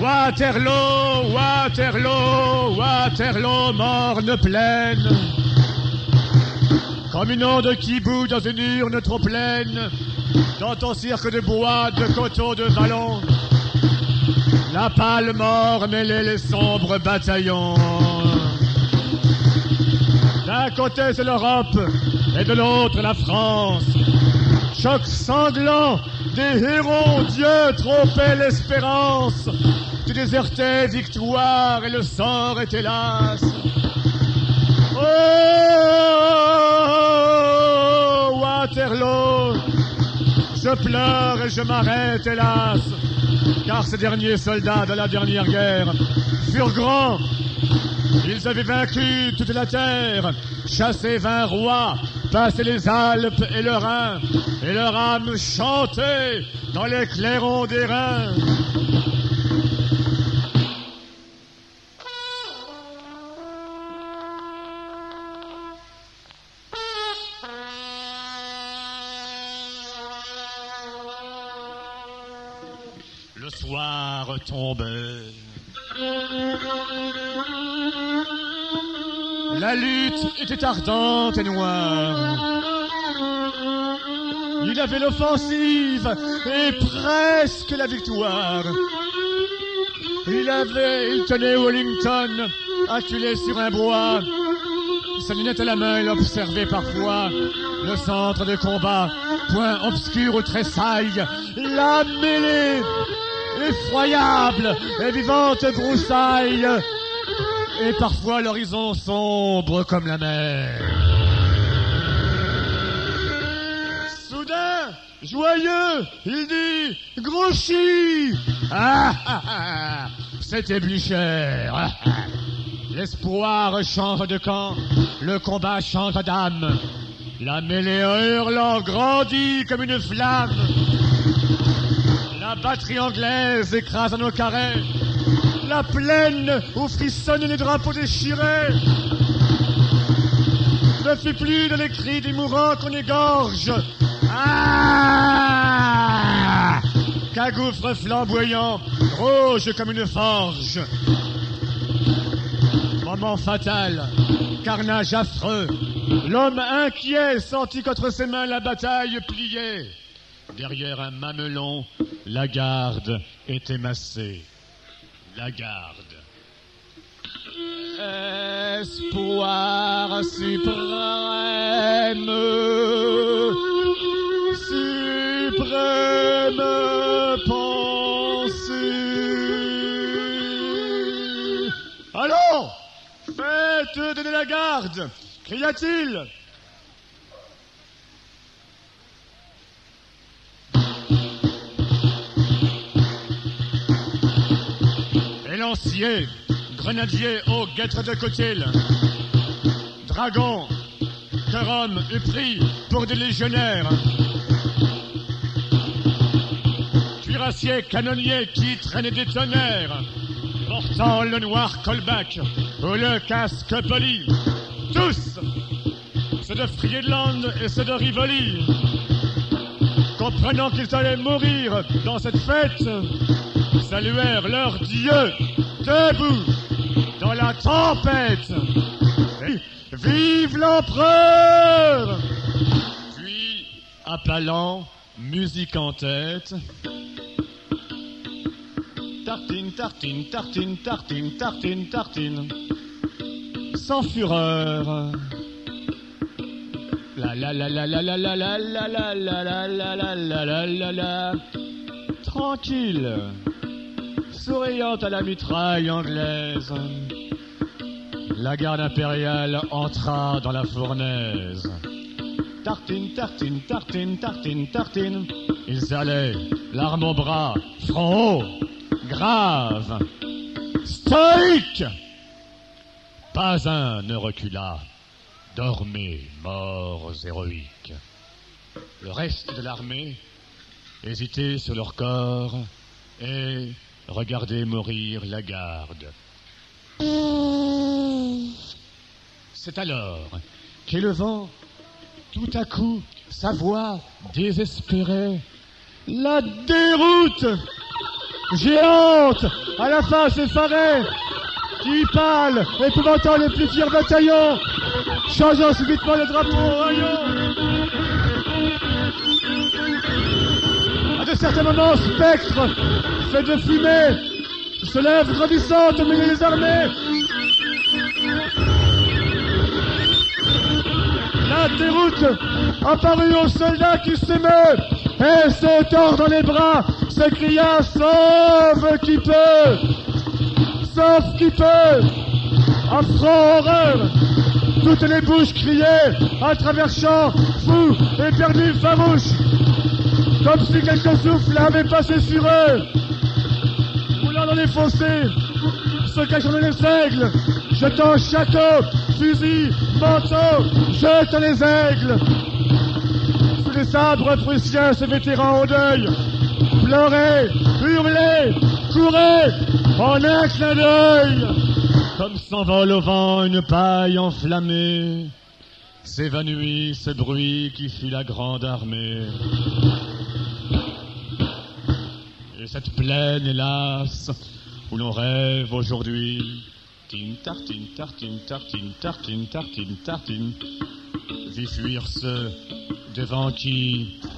Waterloo, Waterloo, Waterloo, morne plaine. Comme une onde qui bout dans une urne trop pleine, dans ton cirque de bois, de coteaux, de vallons, la pâle mort mêlait les sombres bataillons. D'un côté c'est l'Europe et de l'autre la France. Choc sanglant des héros, Dieu trompait l'espérance. Tu désertais victoire et le sort est hélas. Oh, Waterloo, je pleure et je m'arrête hélas, car ces derniers soldats de la dernière guerre furent grands. Ils avaient vaincu toute la terre, chassé 20 rois, passé les Alpes et le Rhin, et leur âme chantait dans les clairons des reins. Le soir tombait. La lutte était ardente et noire. Il avait l'offensive et presque la victoire. Il tenait Wellington, acculé sur un bois. Sa lunette à la main, il observait parfois le centre de combat, point obscur aux tressailles, la mêlée effroyable et vivante broussaille, et parfois l'horizon sombre comme la mer. Soudain, joyeux, il dit « Grouchy !» C'était Blücher. L'espoir change de camp, le combat change d'âme. La mêlée hurlant grandit comme une flamme. La batterie anglaise écrase nos carrés. La plaine où frissonnent les drapeaux déchirés. Ne fut plus de les cris des mourants qu'on égorge. Qu'un gouffre flamboyant, rouge comme une forge. Moment fatal, carnage affreux. L'homme inquiet sentit qu'entre ses mains la bataille pliait. Derrière un mamelon, la garde était massée. La garde. Espoir suprême, suprême pensée. Allons, faites donner la garde, cria-t-il. Lanciers, grenadiers aux guêtres de Cotil, dragons que Rome eût pris pour des légionnaires, cuirassiers canonniers qui traînaient des tonnerres, portant le noir colbac ou le casque poli, tous, ceux de Friedland et ceux de Rivoli, comprenant qu'ils allaient mourir dans cette fête, saluèrent leur Dieu, debout, dans la tempête. Vive l'empereur! Puis, appelant, musique en tête, tartine, tartine, tartine, tartine, tartine, tartine, sans fureur. La la la la la la la la la la la la la la la la la, tranquille, souriant à la mitraille anglaise, la garde impériale entra dans la fournaise. Tartine, tartine, tartine, tartine, tartine, ils allaient, l'arme au bras, front haut, grave, stoïque. Pas un ne recula, dormez, morts héroïques. Le reste de l'armée hésitait sur leur corps et regardez mourir la garde. C'est alors qu'élevant tout à coup sa voix désespérée, la déroute géante, à la face effarée, qui pâle, épouvantant les plus fiers bataillons, changeant subitement le drapeau au rayon. À de certains moments, spectre, fait de fumée, se lève grandissante au milieu des armées. La déroute apparut aux soldats qui s'émeut, et se tordant les bras, s'écria: sauve qui peut, sauf qui peut. Affront, horreur, toutes les bouches criaient, à travers champs, fous, éperdus, farouches, comme si quelque souffle avait passé sur eux. Roulant dans les fossés, se cachant dans les aigles, jetant shako, fusil, manteau, jetant les aigles. Sous les sabres prussiens, ces vétérans au deuil, pleuraient, hurlaient, couraient, en un clin d'œil. Comme s'envole au vent une paille enflammée, s'évanouit ce bruit qui fut la grande armée. Et cette plaine, hélas, où l'on rêve aujourd'hui, tine tartine, tartine, tartine, tartine, tartine, tartine, vit fuir ceux devant qui